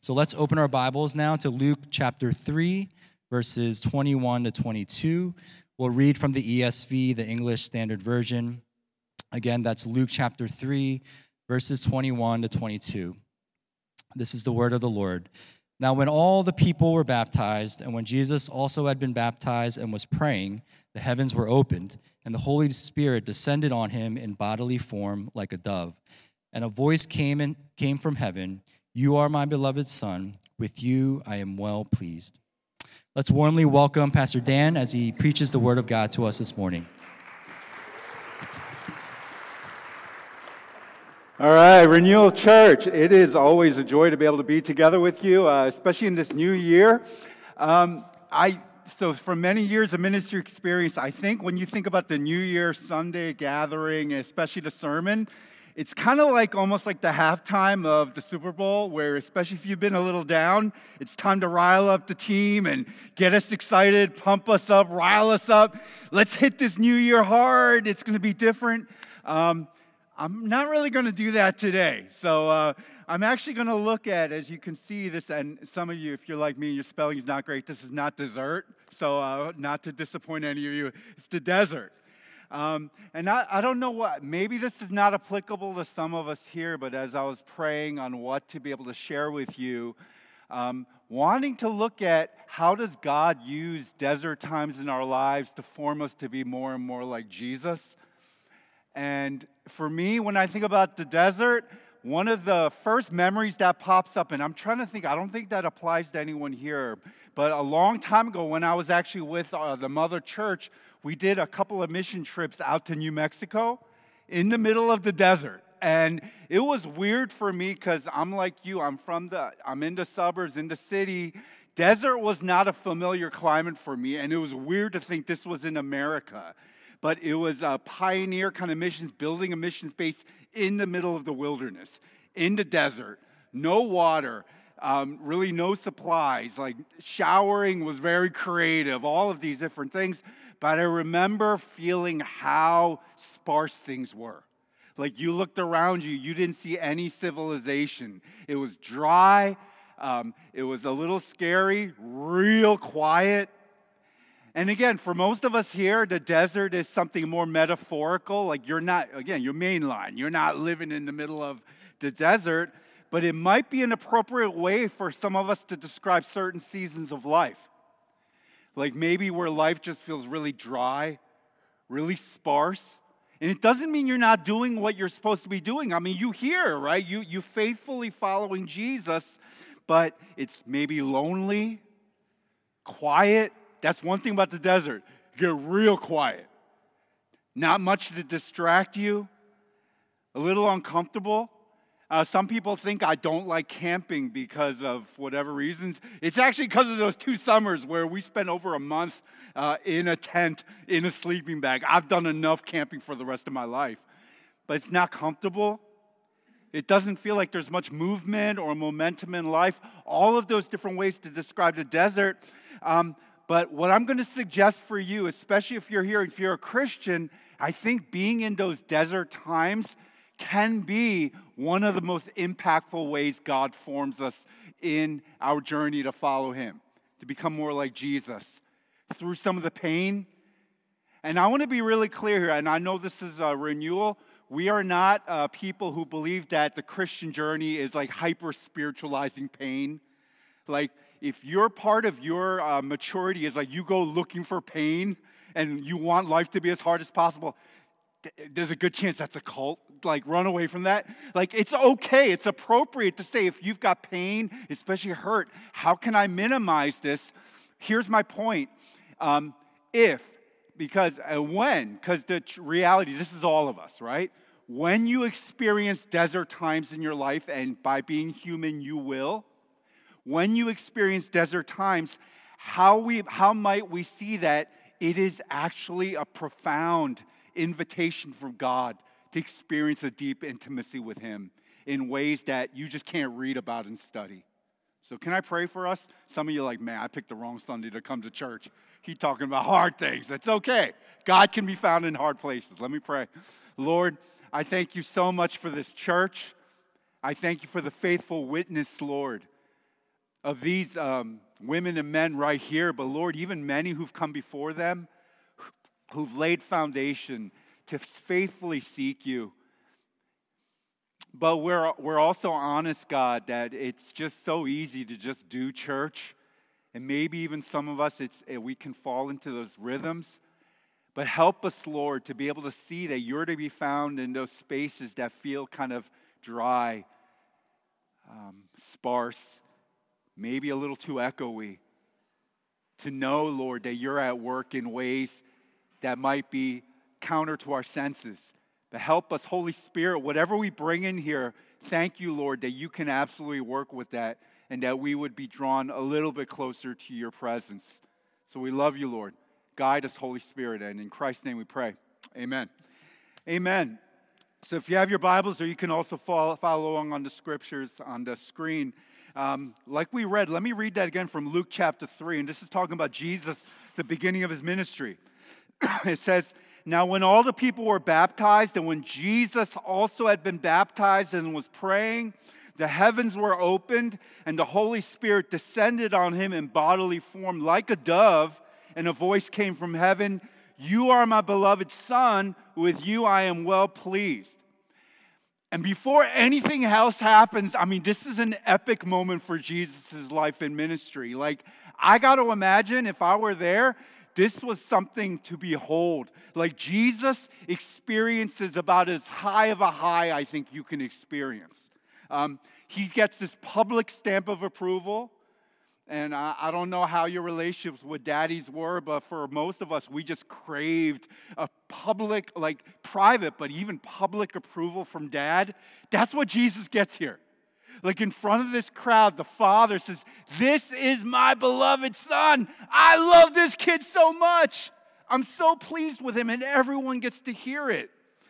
So let's open our Bibles now to Luke chapter 3, verses 21 to 22. We'll read from the ESV, the English Standard Version. Again, that's Luke chapter 3, verses 21 to 22. This is the word of the Lord. Now, when all the people were baptized, and when Jesus also had been baptized and was praying, the heavens were opened, and the Holy Spirit descended on him in bodily form like a dove. And a voice came from heaven, "You are my beloved Son. With you I am well pleased." Let's warmly welcome Pastor Dan as he preaches the word of God to us this morning. All right, Renewal Church, it is always a joy to be able to be together with you, especially in this new year. So for many years of ministry experience, I think when you think about the New Year Sunday gathering, especially the sermon, it's kind of like almost like the halftime of the Super Bowl, where especially if you've been a little down, it's time to rile up the team and get us excited, pump us up, rile us up. Let's hit this new year hard. It's going to be different. I'm not really going to do that today. So I'm actually going to look at, as you can see this, and some of you, if you're like me, your spelling is not great, this is not dessert. So not to disappoint any of you, it's the desert. And I don't know what, maybe this is not applicable to some of us here, but as I was praying on what to be able to share with you, wanting to look at how does God use desert times in our lives to form us to be more and more like Jesus. And for me, when I think about the desert, one of the first memories that pops up, and I'm trying to think, I don't think that applies to anyone here, but a long time ago when I was actually with the Mother Church, we did a couple of mission trips out to New Mexico in the middle of the desert. And it was weird for me because I'm like you, I'm in the suburbs, in the city. Desert was not a familiar climate for me, and it was weird to think this was in America. But it was a pioneer kind of missions, building a missions base in the middle of the wilderness, in the desert, no water, really no supplies, like showering was very creative, all of these different things. But I remember feeling how sparse things were. Like you looked around you, you didn't see any civilization. It was dry, it was a little scary, real quiet. And again, for most of us here, the desert is something more metaphorical. Like you're mainline. You're not living in the middle of the desert. But it might be an appropriate way for some of us to describe certain seasons of life. Like maybe where life just feels really dry, really sparse. And it doesn't mean you're not doing what you're supposed to be doing. I mean, you hear, right? You faithfully following Jesus, but it's maybe lonely, quiet. That's one thing about the desert. You get real quiet. Not much to distract you. A little uncomfortable. Some people think I don't like camping because of whatever reasons. It's actually because of those 2 summers where we spent over a month in a tent, in a sleeping bag. I've done enough camping for the rest of my life. But it's not comfortable. It doesn't feel like there's much movement or momentum in life. All of those different ways to describe the desert. But what I'm going to suggest for you, especially if you're here, if you're a Christian, I think being in those desert times can be one of the most impactful ways God forms us in our journey to follow Him, to become more like Jesus through some of the pain. And I want to be really clear here, and I know this is a renewal. We are not people who believe that the Christian journey is like hyper-spiritualizing pain. Like, if your part of your maturity is like you go looking for pain and you want life to be as hard as possible, there's a good chance that's a cult. Like, run away from that. Like, it's okay. It's appropriate to say if you've got pain, especially hurt, how can I minimize this? Here's my point. Because the reality, this is all of us, right? When you experience desert times in your life, and by being human, you will, when you experience desert times, how might we see that it is actually a profound invitation from God to experience a deep intimacy with Him in ways that you just can't read about and study. So can I pray for us? Some of you are like, man, I picked the wrong Sunday to come to church. He's talking about hard things. It's okay. God can be found in hard places. Let me pray. Lord, I thank you so much for this church. I thank you for the faithful witness, Lord, of these women and men right here, but Lord, even many who've come before them, who've laid foundation to faithfully seek you. But we're also honest, God, that it's just so easy to just do church. And maybe even some of us, we can fall into those rhythms. But help us, Lord, to be able to see that you're to be found in those spaces that feel kind of dry, sparse, maybe a little too echoey. To know, Lord, that you're at work in ways that might be counter to our senses. But help us, Holy Spirit, whatever we bring in here, thank you, Lord, that you can absolutely work with that and that we would be drawn a little bit closer to your presence. So we love you, Lord. Guide us, Holy Spirit, and in Christ's name we pray. Amen. Amen. So if you have your Bibles, or you can also follow along on the scriptures on the screen. Like we read, let me read that again from Luke chapter 3, and this is talking about Jesus, the beginning of his ministry. It says, "Now when all the people were baptized, and when Jesus also had been baptized and was praying, the heavens were opened, and the Holy Spirit descended on him in bodily form like a dove, and a voice came from heaven, 'You are my beloved Son, with you I am well pleased.'" And before anything else happens, I mean, this is an epic moment for Jesus' life and ministry. Like, I got to imagine if I were there, this was something to behold. Like, Jesus experiences about as high of a high I think you can experience. He gets this public stamp of approval. And I don't know how your relationships with daddies were, but for most of us, we just craved a public, like private, but even public approval from dad. That's what Jesus gets here. Like in front of this crowd, the Father says, "This is my beloved Son. I love this kid so much. I'm so pleased with him," and everyone gets to hear it.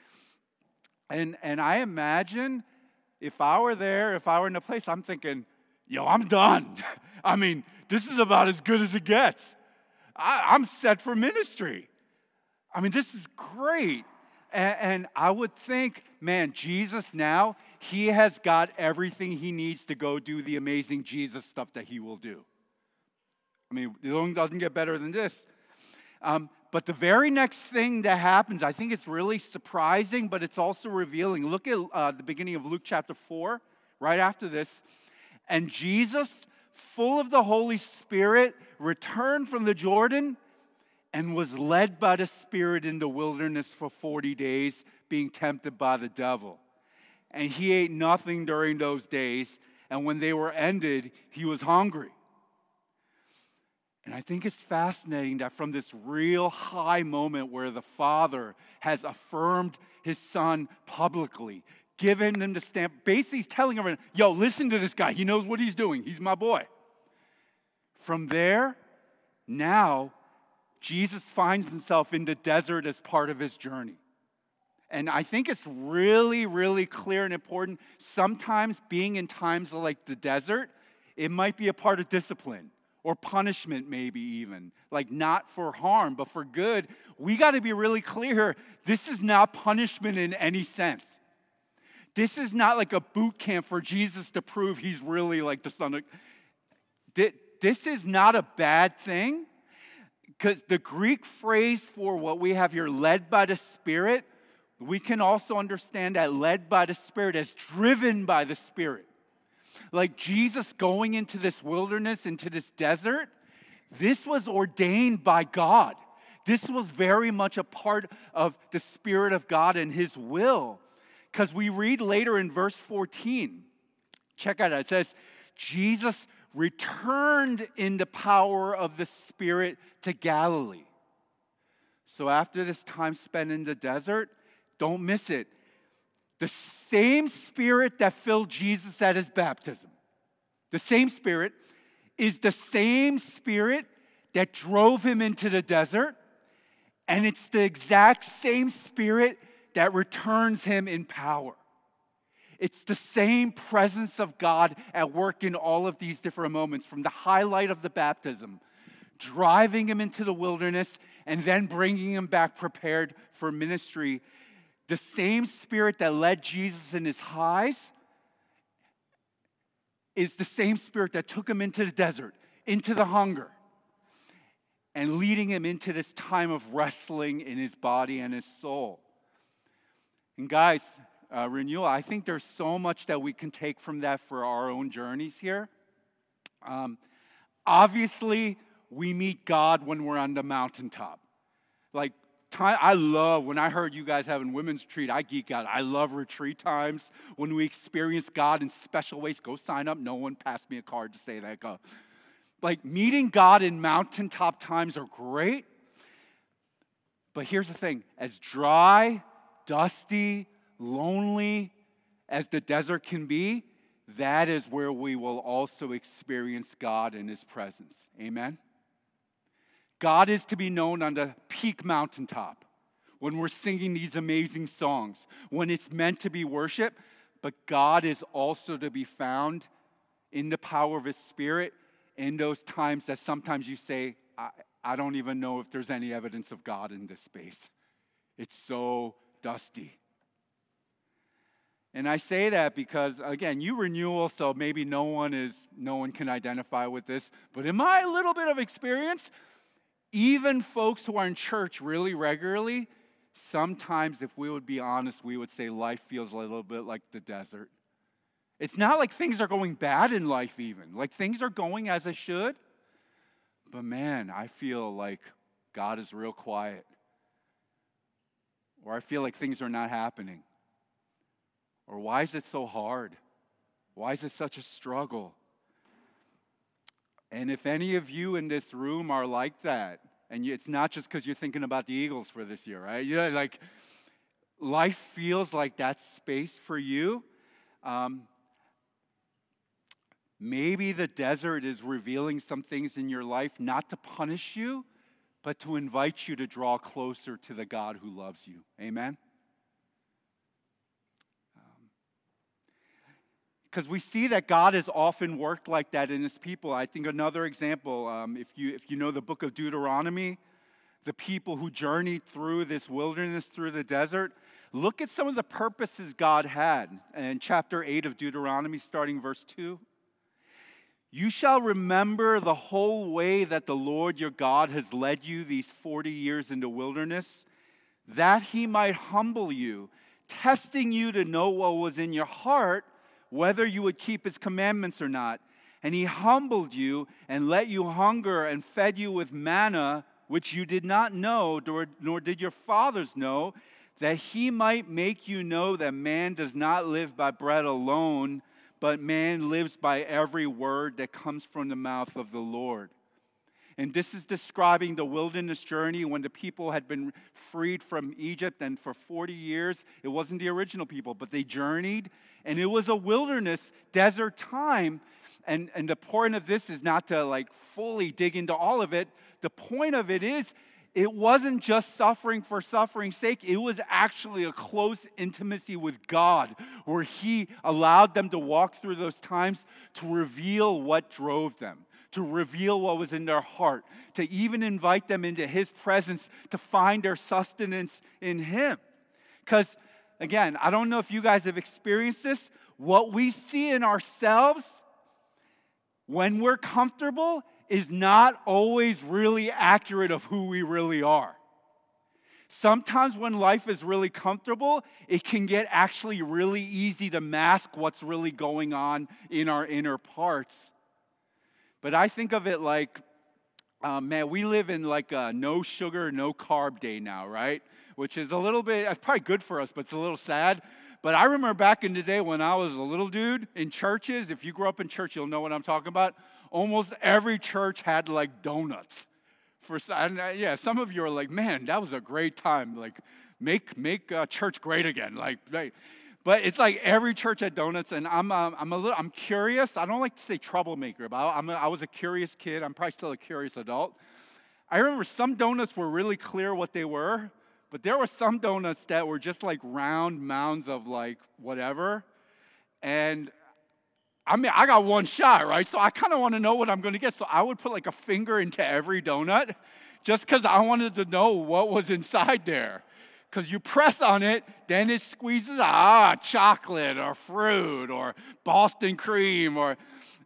And I imagine if I were there, if I were in a place, I'm thinking, yo, I'm done. I mean, this is about as good as it gets. I'm set for ministry. I mean, this is great. And I would think, man, Jesus now, he has got everything he needs to go do the amazing Jesus stuff that he will do. I mean, it doesn't get better than this. But the very next thing that happens, I think it's really surprising, but it's also revealing. Look at the beginning of Luke chapter 4, right after this. "And Jesus, full of the Holy Spirit, returned from the Jordan and was led by the Spirit in the wilderness for 40 days, being tempted by the devil. And he ate nothing during those days, and when they were ended, he was hungry." And I think it's fascinating that from this real high moment where the Father has affirmed his Son publicly, given him the stamp, basically he's telling everyone, yo, listen to this guy. He knows what he's doing. He's my boy. From there, now, Jesus finds himself in the desert as part of his journey. And I think it's really, really clear and important. Sometimes being in times like the desert, it might be a part of discipline or punishment maybe even. Like not for harm, but for good. We got to be really clear here. This is not punishment in any sense. This is not like a boot camp for Jesus to prove he's really like the Son of... This is not a bad thing, because the Greek phrase for what we have here, led by the Spirit, we can also understand that led by the Spirit as driven by the Spirit. Like Jesus going into this wilderness, into this desert, this was ordained by God. This was very much a part of the Spirit of God and his will. Because we read later in verse 14, check out it, it says, Jesus returned in the power of the Spirit to Galilee. So after this time spent in the desert, don't miss it. The same Spirit that filled Jesus at his baptism, the same Spirit, is the same Spirit that drove him into the desert, and it's the exact same Spirit that returns him in power. It's the same presence of God at work in all of these different moments, from the highlight of the baptism, driving him into the wilderness, and then bringing him back prepared for ministry. The same Spirit that led Jesus in his highs is the same Spirit that took him into the desert, into the hunger, and leading him into this time of wrestling in his body and his soul. And guys, Renewal, I think there's so much that we can take from that for our own journeys here. Obviously, we meet God when we're on the mountaintop. Like, I love, when I heard you guys having women's retreat, I geek out. I love retreat times when we experience God in special ways. Go sign up. No one passed me a card to say that. Go. Like, meeting God in mountaintop times are great. But here's the thing. As dry, dusty, lonely as the desert can be, that is where we will also experience God in His presence. Amen? God is to be known on the peak mountaintop when we're singing these amazing songs, when it's meant to be worship, but God is also to be found in the power of His Spirit in those times that sometimes you say, I don't even know if there's any evidence of God in this space. It's so dusty. And I say that because, again, you Renewal, so maybe no one can identify with this. But in my little bit of experience, even folks who are in church really regularly, sometimes, if we would be honest, we would say life feels a little bit like the desert. It's not like things are going bad in life even. Like things are going as they should. But man, I feel like God is real quiet. Or I feel like things are not happening. Or why is it so hard? Why is it such a struggle? And if any of you in this room are like that, and it's not just because you're thinking about the Eagles for this year, right? You know, like life feels like that space for you. Maybe the desert is revealing some things in your life, not to punish you, but to invite you to draw closer to the God who loves you. Amen? Because we see that God has often worked like that in His people. I think another example, if you know the book of Deuteronomy, the people who journeyed through this wilderness, through the desert, look at some of the purposes God had. In chapter 8 of Deuteronomy, starting verse 2, you shall remember the whole way that the Lord your God has led you these 40 years in the wilderness, that He might humble you, testing you to know what was in your heart, whether you would keep His commandments or not. And He humbled you and let you hunger and fed you with manna, which you did not know, nor did your fathers know, that He might make you know that man does not live by bread alone, but man lives by every word that comes from the mouth of the Lord. And this is describing the wilderness journey when the people had been freed from Egypt, and for 40 years, it wasn't the original people, but they journeyed. And it was a wilderness, desert time. And the point of this is not to like fully dig into all of it. The point of it is, it wasn't just suffering for suffering's sake. It was actually a close intimacy with God where He allowed them to walk through those times to reveal what drove them, to reveal what was in their heart, to even invite them into His presence to find their sustenance in Him. Because again, I don't know if you guys have experienced this. What we see in ourselves when we're comfortable is not always really accurate of who we really are. Sometimes when life is really comfortable, it can get actually really easy to mask what's really going on in our inner parts. But I think of it like, man, we live in like a no sugar, no carb day now, right? Which is a little bit, it's probably good for us, but it's a little sad. But I remember back in the day when I was a little dude in churches, if you grew up in church, you'll know what I'm talking about. Almost every church had like donuts. Some of you are like, man, that was a great time. Like, make church great again. But it's like every church had donuts, and I'm curious. I don't like to say troublemaker, but I was a curious kid. I'm probably still a curious adult. I remember some donuts were really clear what they were, but there were some donuts that were just like round mounds of like whatever. And I mean, I got one shot, right? So I kind of want to know what I'm going to get. So I would put like a finger into every donut just because I wanted to know what was inside there. Because you press on it, then it squeezes, chocolate or fruit or Boston cream or...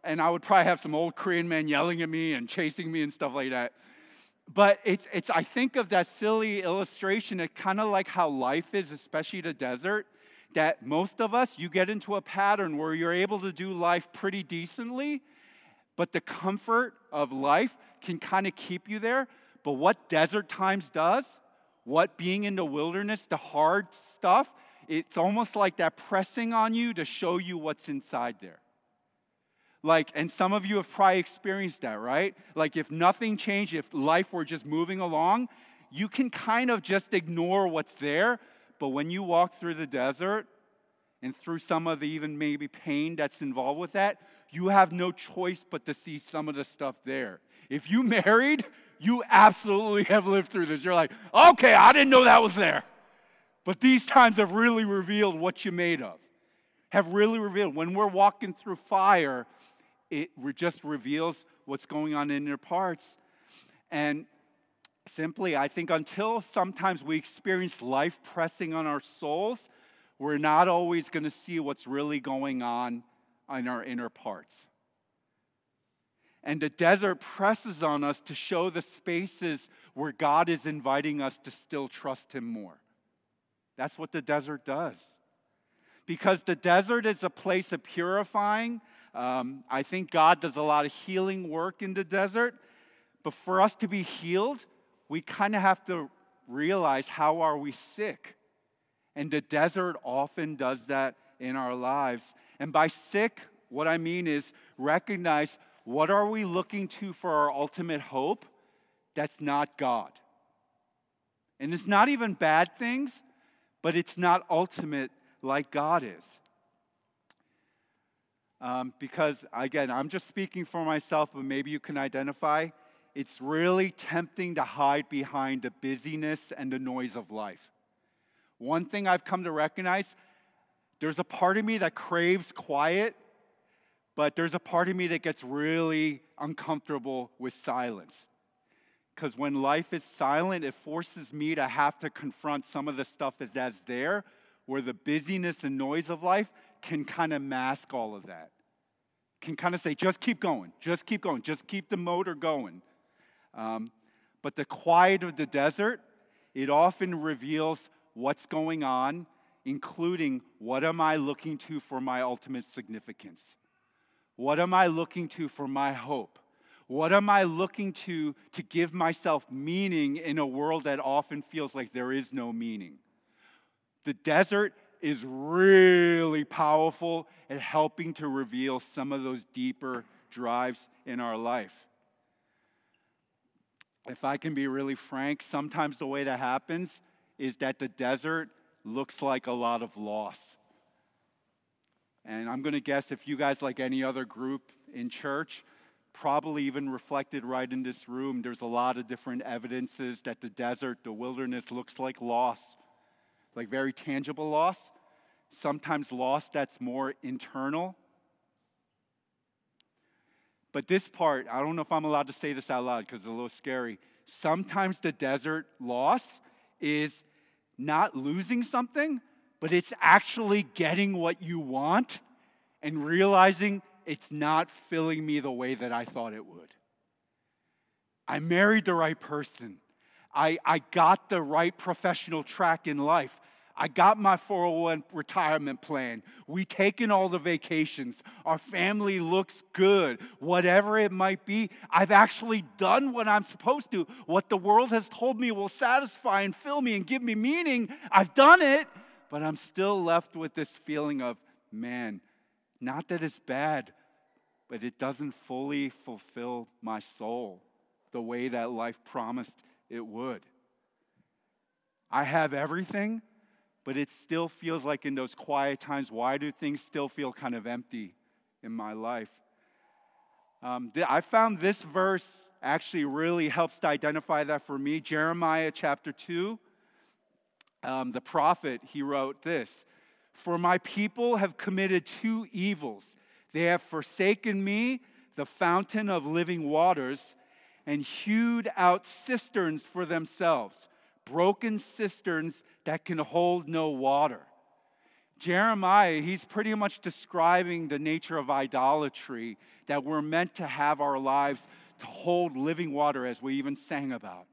and I would probably have some old Korean men yelling at me and chasing me and stuff like that. But it's I think of that silly illustration, it's kind of like how life is, especially the desert, that most of us, you get into a pattern where you're able to do life pretty decently, but the comfort of life can kind of keep you there. But what desert times does, what being in the wilderness, the hard stuff, it's almost like that pressing on you to show you what's inside there. Like, and some of you have probably experienced that, right? Like, if nothing changed, if life were just moving along, you can kind of just ignore what's there. But when you walk through the desert and through some of the even maybe pain that's involved with that, you have no choice but to see some of the stuff there. If you married, you absolutely have lived through this. You're like, okay, I didn't know that was there. But these times have really revealed what you're made of. Have really revealed. When we're walking through fire, it just reveals what's going on in their parts. And simply, I think until sometimes we experience life pressing on our souls, we're not always going to see what's really going on in our inner parts. And the desert presses on us to show the spaces where God is inviting us to still trust Him more. That's what the desert does. Because the desert is a place of purifying. I think God does a lot of healing work in the desert. But for us to be healed, we kind of have to realize, how are we sick? And the desert often does that in our lives. And by sick, what I mean is recognize, what are we looking to for our ultimate hope that's not God? And it's not even bad things, but it's not ultimate like God is. Because, again, I'm just speaking for myself, but maybe you can identify. It's really tempting to hide behind the busyness and the noise of life. One thing I've come to recognize, there's a part of me that craves quiet, but there's a part of me that gets really uncomfortable with silence. Because when life is silent, it forces me to have to confront some of the stuff that's there, where the busyness and noise of life can kind of mask all of that. Can kind of say, just keep going, just keep going, just keep the motor going. But the quiet of the desert, it often reveals what's going on, including, what am I looking to for my ultimate significance? What am I looking to for my hope? What am I looking to give myself meaning in a world that often feels like there is no meaning? The desert is really powerful at helping to reveal some of those deeper drives in our life. If I can be really frank, sometimes the way that happens is that the desert looks like a lot of loss. And I'm going to guess, if you guys, like any other group in church, probably even reflected right in this room, there's a lot of different evidences that the desert, the wilderness, looks like loss. Like very tangible loss. Sometimes loss that's more internal. But this part, I don't know if I'm allowed to say this out loud because it's a little scary. Sometimes the desert loss is not losing something, but it's actually getting what you want and realizing it's not filling me the way that I thought it would. I married the right person. I got the right professional track in life. I got my 401 retirement plan. We've taken all the vacations. Our family looks good. Whatever it might be, I've actually done what I'm supposed to. What the world has told me will satisfy and fill me and give me meaning, I've done it. But I'm still left with this feeling of, man, not that it's bad, but it doesn't fully fulfill my soul the way that life promised it would. I have everything, but it still feels like in those quiet times, why do things still feel kind of empty in my life? I found this verse actually really helps to identify that for me. Jeremiah chapter 2, the prophet, he wrote this: "For my people have committed two evils. They have forsaken me, the fountain of living waters, and hewed out cisterns for themselves, broken cisterns that can hold no water." Jeremiah, he's pretty much describing the nature of idolatry, that we're meant to have our lives to hold living water, as we even sang about.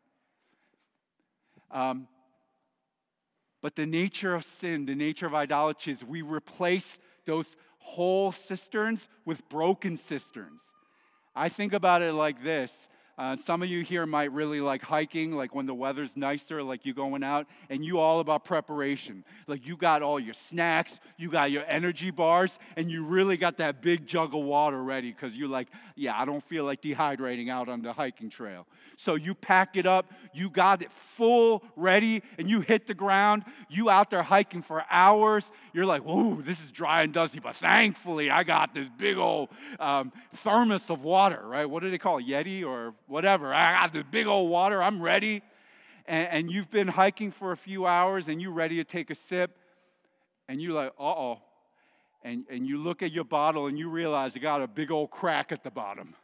But the nature of sin, the nature of idolatry is we replace those whole cisterns with broken cisterns. I think about it like this. Some of you here might really like hiking, like when the weather's nicer, like you going out, and you all about preparation. Like you got all your snacks, you got your energy bars, and you really got that big jug of water ready because you're like, yeah, I don't feel like dehydrating out on the hiking trail. So you pack it up, you got it full, ready, and you hit the ground. You out there hiking for hours. You're like, whoa, this is dry and dusty, but thankfully I got this big old thermos of water, right? What do they call it, Yeti or whatever? I got this big old water, I'm ready. And you've been hiking for a few hours and you're ready to take a sip. And you're like, uh-oh. And you look at your bottle and you realize it got a big old crack at the bottom.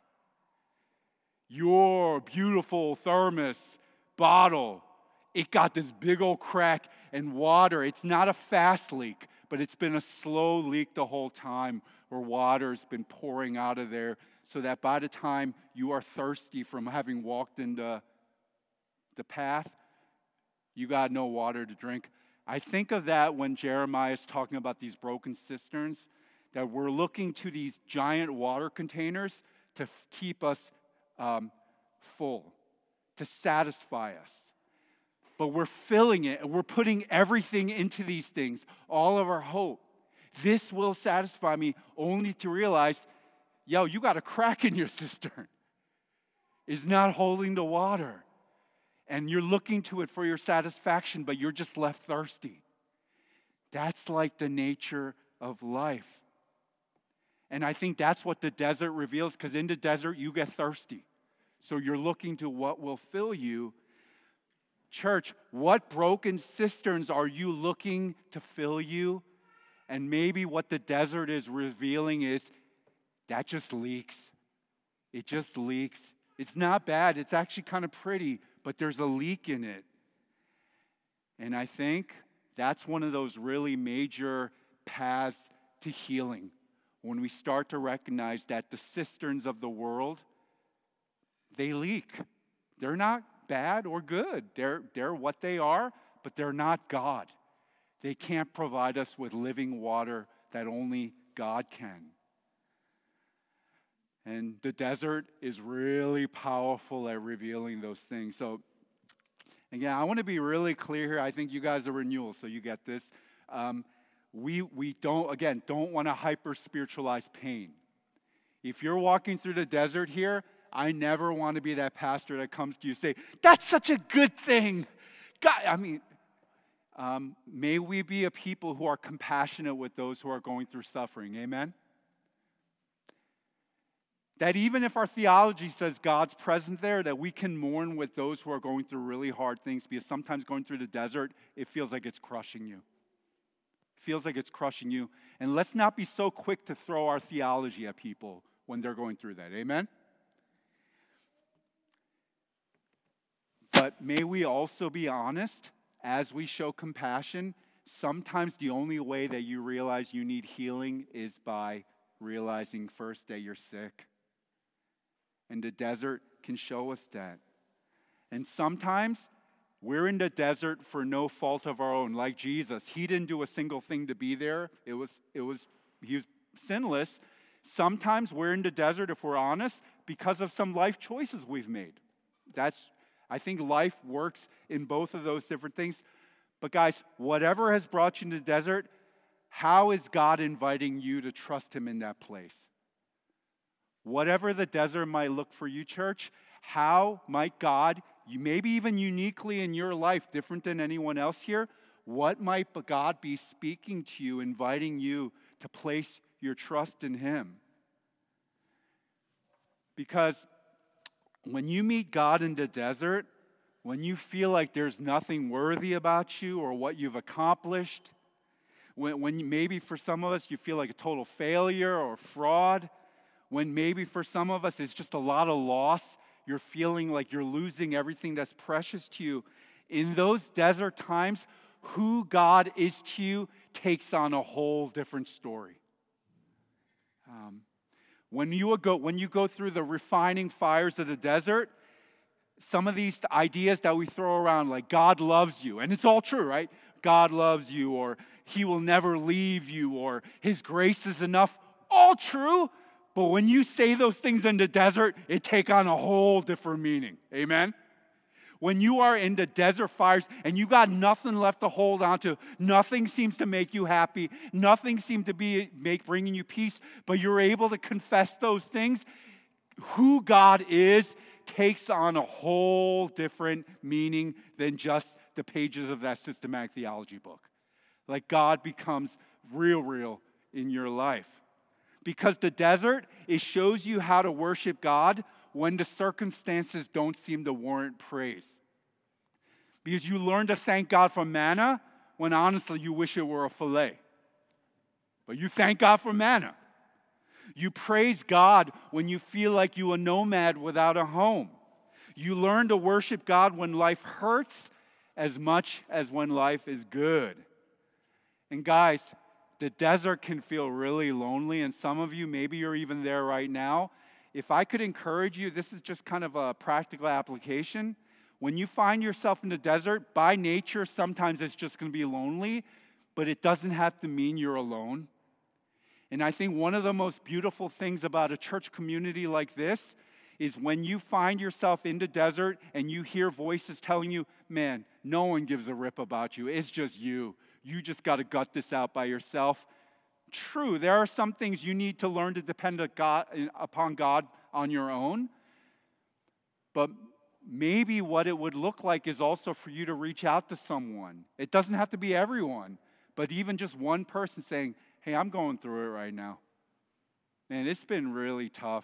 Your beautiful thermos bottle, it got this big old crack and water. It's not a fast leak, but it's been a slow leak the whole time where water's been pouring out of there so that by the time you are thirsty from having walked in the path, you got no water to drink. I think of that when Jeremiah is talking about these broken cisterns, that we're looking to these giant water containers to keep us full, to satisfy us. But we're filling it, and we're putting everything into these things, all of our hope. This will satisfy me, only to realize, yo, you got a crack in your cistern. It's not holding the water. And you're looking to it for your satisfaction, but you're just left thirsty. That's like the nature of life. And I think that's what the desert reveals, because in the desert, you get thirsty. So you're looking to what will fill you. Church, what broken cisterns are you looking to fill you? And maybe what the desert is revealing is that just leaks. It just leaks. It's not bad. It's actually kind of pretty, but there's a leak in it. And I think that's one of those really major paths to healing. When we start to recognize that the cisterns of the world, they leak. They're not bad or good. They're what they are, but they're not God. They can't provide us with living water that only God can. And the desert is really powerful at revealing those things. So, again, I want to be really clear here. I think you guys are renewal, so you get this. We don't want to hyper-spiritualize pain. If you're walking through the desert here, I never want to be that pastor that comes to you and say, that's such a good thing. God, may we be a people who are compassionate with those who are going through suffering. Amen? That even if our theology says God's present there, that we can mourn with those who are going through really hard things, because sometimes going through the desert, it feels like it's crushing you. It feels like it's crushing you. And let's not be so quick to throw our theology at people when they're going through that. Amen? But may we also be honest as we show compassion. Sometimes the only way that you realize you need healing is by realizing first that you're sick. And the desert can show us that. And sometimes we're in the desert for no fault of our own, like Jesus. He didn't do a single thing to be there. He was sinless. Sometimes we're in the desert, if we're honest, because of some life choices we've made. I think life works in both of those different things. But guys, whatever has brought you in the desert, how is God inviting you to trust Him in that place? Whatever the desert might look for you, church, how might God, maybe even uniquely in your life, different than anyone else here, what might God be speaking to you, inviting you to place your trust in Him? Because when you meet God in the desert, when you feel like there's nothing worthy about you or what you've accomplished, when maybe for some of us you feel like a total failure or fraud, when maybe for some of us it's just a lot of loss, you're feeling like you're losing everything that's precious to you, in those desert times, who God is to you takes on a whole different story. When you go through the refining fires of the desert, some of these ideas that we throw around, like God loves you, and it's all true, right? God loves you, or He will never leave you, or His grace is enough, all true. But when you say those things in the desert, it take on a whole different meaning. Amen? When you are in the desert fires and you got nothing left to hold on to, nothing seems to make you happy, nothing seems to be bringing you peace, but you're able to confess those things, who God is takes on a whole different meaning than just the pages of that systematic theology book. Like God becomes real in your life. Because the desert, it shows you how to worship God when the circumstances don't seem to warrant praise. Because you learn to thank God for manna when honestly you wish it were a filet. But you thank God for manna. You praise God when you feel like you're a nomad without a home. You learn to worship God when life hurts as much as when life is good. And guys, the desert can feel really lonely, and some of you, maybe you're even there right now. If I could encourage you, this is just kind of a practical application. When you find yourself in the desert, by nature, sometimes it's just going to be lonely, but it doesn't have to mean you're alone. And I think one of the most beautiful things about a church community like this is when you find yourself in the desert and you hear voices telling you, man, no one gives a rip about you. It's just you. You just got to gut this out by yourself. True, there are some things you need to learn to depend upon God on your own. But maybe what it would look like is also for you to reach out to someone. It doesn't have to be everyone, but even just one person saying, hey, I'm going through it right now. Man, it's been really tough.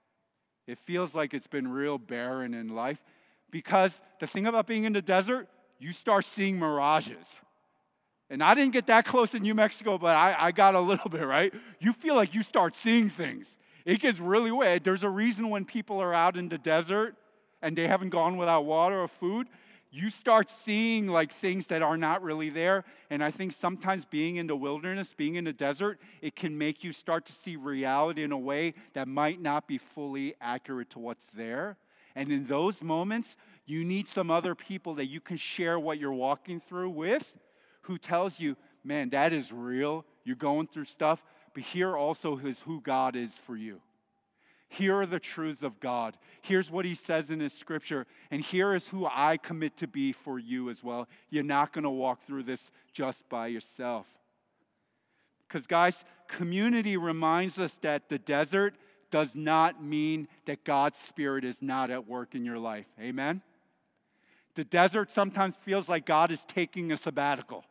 It feels like it's been real barren in life. Because the thing about being in the desert, you start seeing mirages. And I didn't get that close in New Mexico, but I got a little bit, right? You feel like you start seeing things. It gets really weird. There's a reason when people are out in the desert and they haven't gone without water or food, you start seeing like things that are not really there. And I think sometimes being in the wilderness, being in the desert, it can make you start to see reality in a way that might not be fully accurate to what's there. And in those moments, you need some other people that you can share what you're walking through with, who tells you, man, that is real. You're going through stuff, but here also is who God is for you. Here are the truths of God. Here's what He says in His scripture. And here is who I commit to be for you as well. You're not going to walk through this just by yourself. Because, guys, community reminds us that the desert does not mean that God's Spirit is not at work in your life. Amen? The desert sometimes feels like God is taking a sabbatical.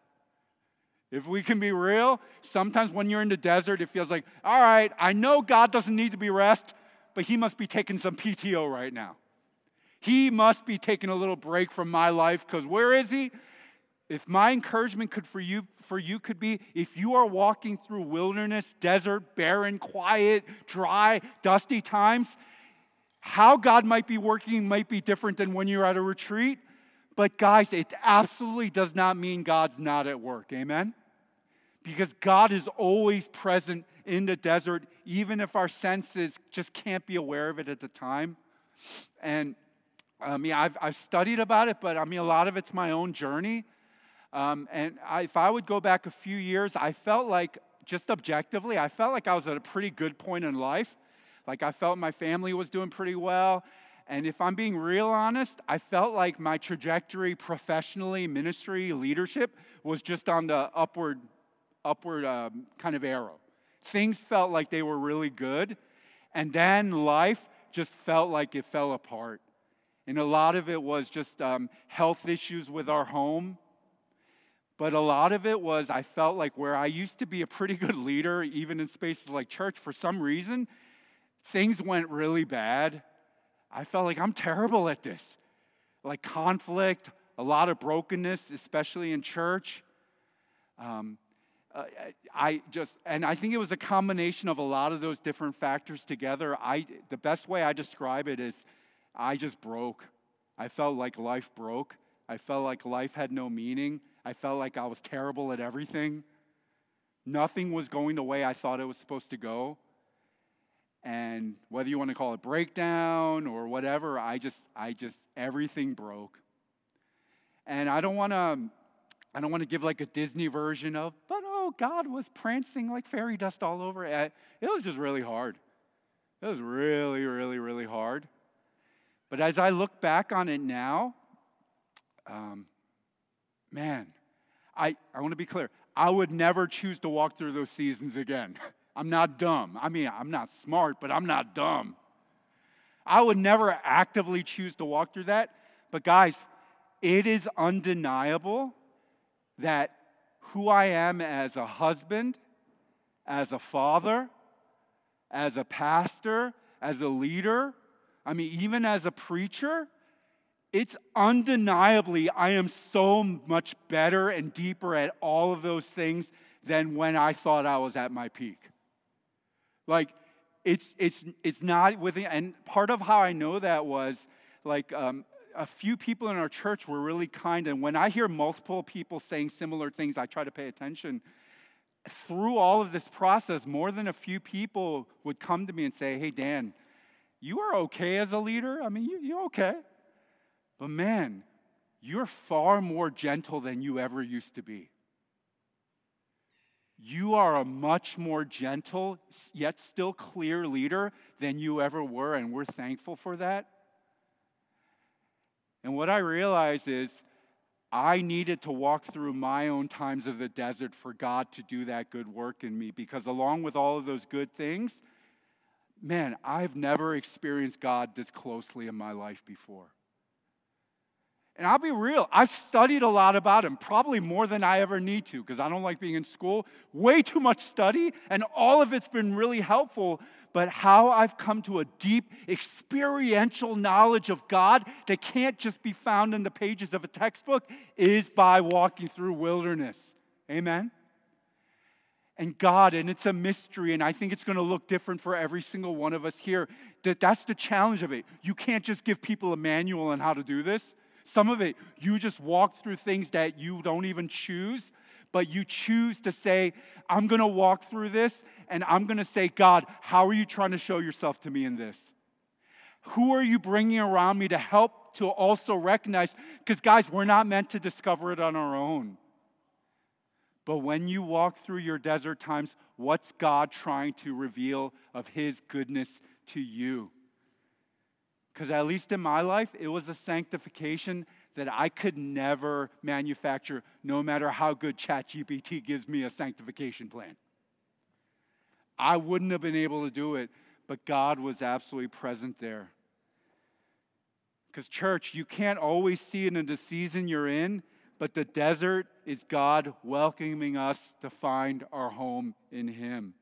If we can be real, sometimes when you're in the desert, it feels like, all right, I know God doesn't need to be rest, but He must be taking some PTO right now. He must be taking a little break from my life, because where is He? If my encouragement for you could be, if you are walking through wilderness, desert, barren, quiet, dry, dusty times, how God might be working might be different than when you're at a retreat. But guys, it absolutely does not mean God's not at work. Amen? Because God is always present in the desert, even if our senses just can't be aware of it at the time. And I've studied about it, but a lot of it's my own journey. If I would go back a few years, I felt like, just objectively, I felt like I was at a pretty good point in life. Like I felt my family was doing pretty well. And if I'm being real honest, I felt like my trajectory professionally, ministry, leadership, was just on the upward kind of arrow. Things felt like they were really good. And then life just felt like it fell apart. And a lot of it was just health issues with our home. But a lot of it was, I felt like where I used to be a pretty good leader, even in spaces like church, for some reason, things went really bad. I felt like I'm terrible at this. Like conflict, a lot of brokenness, especially in church. I think it was a combination of a lot of those different factors together. The best way I describe it is I just broke. I felt like life broke. I felt like life had no meaning. I felt like I was terrible at everything. Nothing was going the way I thought it was supposed to go. And whether you want to call it breakdown or whatever, everything broke. And I don't want to give like a Disney version of, but oh, God was prancing like fairy dust all over it. It was just really hard. It was really, really, really hard. But as I look back on it now, man, I want to be clear. I would never choose to walk through those seasons again. I'm not dumb. I mean, I'm not smart, but I'm not dumb. I would never actively choose to walk through that. But guys, it is undeniable that who I am as a husband, as a father, as a pastor, as a leader, I mean, even as a preacher, it's undeniably I am so much better and deeper at all of those things than when I thought I was at my peak. Like, it's not within, and part of how I know that was, like, a few people in our church were really kind, and when I hear multiple people saying similar things, I try to pay attention. Through all of this process, more than a few people would come to me and say, hey, Dan, you are okay as a leader. I mean, you're okay. But man, you're far more gentle than you ever used to be. You are a much more gentle, yet still clear leader than you ever were, and we're thankful for that. And what I realized is I needed to walk through my own times of the desert for God to do that good work in me, because along with all of those good things, man, I've never experienced God this closely in my life before. And I'll be real, I've studied a lot about him, probably more than I ever need to, because I don't like being in school. Way too much study, and all of it's been really helpful. But how I've come to a deep experiential knowledge of God that can't just be found in the pages of a textbook is by walking through wilderness. Amen? And God, and it's a mystery, and I think it's going to look different for every single one of us here. That's the challenge of it. You can't just give people a manual on how to do this. Some of it, you just walk through things that you don't even choose, but you choose to say, I'm going to walk through this, and I'm going to say, God, how are you trying to show yourself to me in this? Who are you bringing around me to help to also recognize? Because, guys, we're not meant to discover it on our own. But when you walk through your desert times, what's God trying to reveal of his goodness to you? Because at least in my life, it was a sanctification that I could never manufacture, no matter how good ChatGPT gives me a sanctification plan. I wouldn't have been able to do it, but God was absolutely present there. Because church, you can't always see it in the season you're in, but the desert is God welcoming us to find our home in him.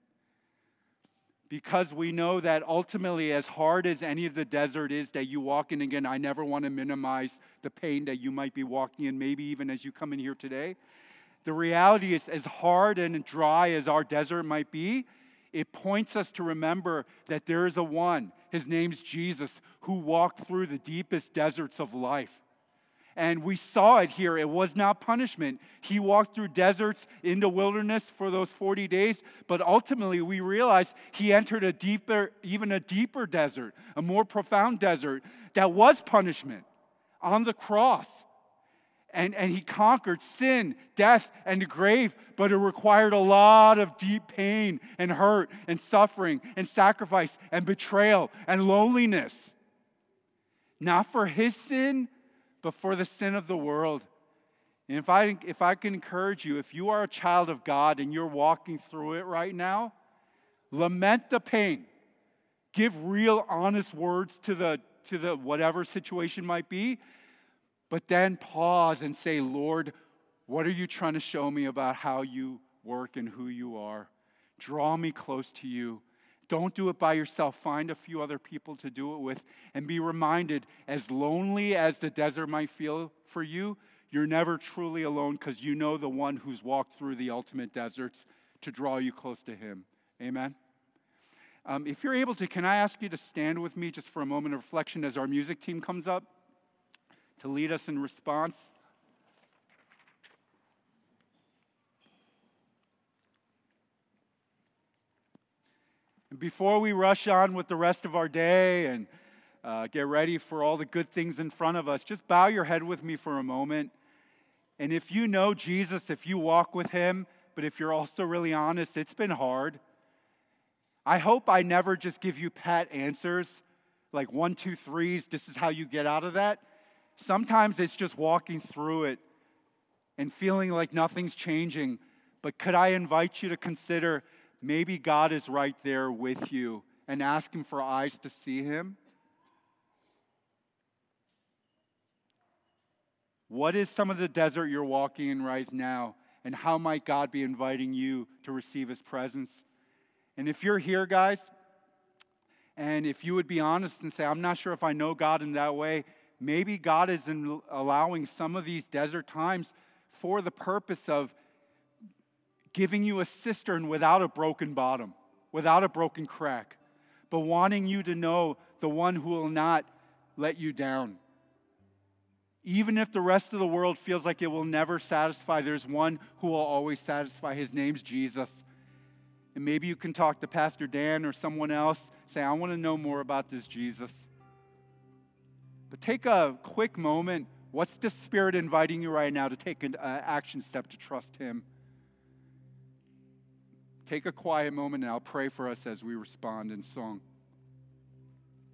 Because we know that ultimately, as hard as any of the desert is that you walk in, again, I never want to minimize the pain that you might be walking in, maybe even as you come in here today. The reality is, as hard and dry as our desert might be, it points us to remember that there is a one, his name's Jesus, who walked through the deepest deserts of life. And we saw it here. It was not punishment. He walked through deserts in the wilderness for those 40 days, but ultimately we realized he entered even a deeper desert, a more profound desert that was punishment on the cross. And he conquered sin, death, and the grave, but it required a lot of deep pain and hurt and suffering and sacrifice and betrayal and loneliness. Not for his sin, but for the sin of the world. And if I can encourage you, if you are a child of God and you're walking through it right now, lament the pain. Give real, honest words to the whatever situation might be, but then pause and say, Lord, what are you trying to show me about how you work and who you are? Draw me close to you. Don't do it by yourself. Find a few other people to do it with, and be reminded, as lonely as the desert might feel for you, you're never truly alone, because you know the one who's walked through the ultimate deserts to draw you close to him. Amen? If you're able to, can I ask you to stand with me just for a moment of reflection as our music team comes up to lead us in response? before we rush on with the rest of our day and get ready for all the good things in front of us, just bow your head with me for a moment. And if you know Jesus, if you walk with him, but if you're also really honest, it's been hard. I hope I never just give you pat answers, like 1, 2, 3s, this is how you get out of that. Sometimes it's just walking through it and feeling like nothing's changing. But could I invite you to consider maybe God is right there with you and ask him for eyes to see him? What is some of the desert you're walking in right now? And how might God be inviting you to receive his presence? And if you're here, guys, and if you would be honest and say, I'm not sure if I know God in that way, maybe God is allowing some of these desert times for the purpose of giving you a cistern without a broken bottom, without a broken crack, but wanting you to know the one who will not let you down. Even if the rest of the world feels like it will never satisfy, there's one who will always satisfy. His name's Jesus. And maybe you can talk to Pastor Dan or someone else. Say, I want to know more about this Jesus. But take a quick moment. What's the Spirit inviting you right now to take an action step to trust him? Take a quiet moment and I'll pray for us as we respond in song.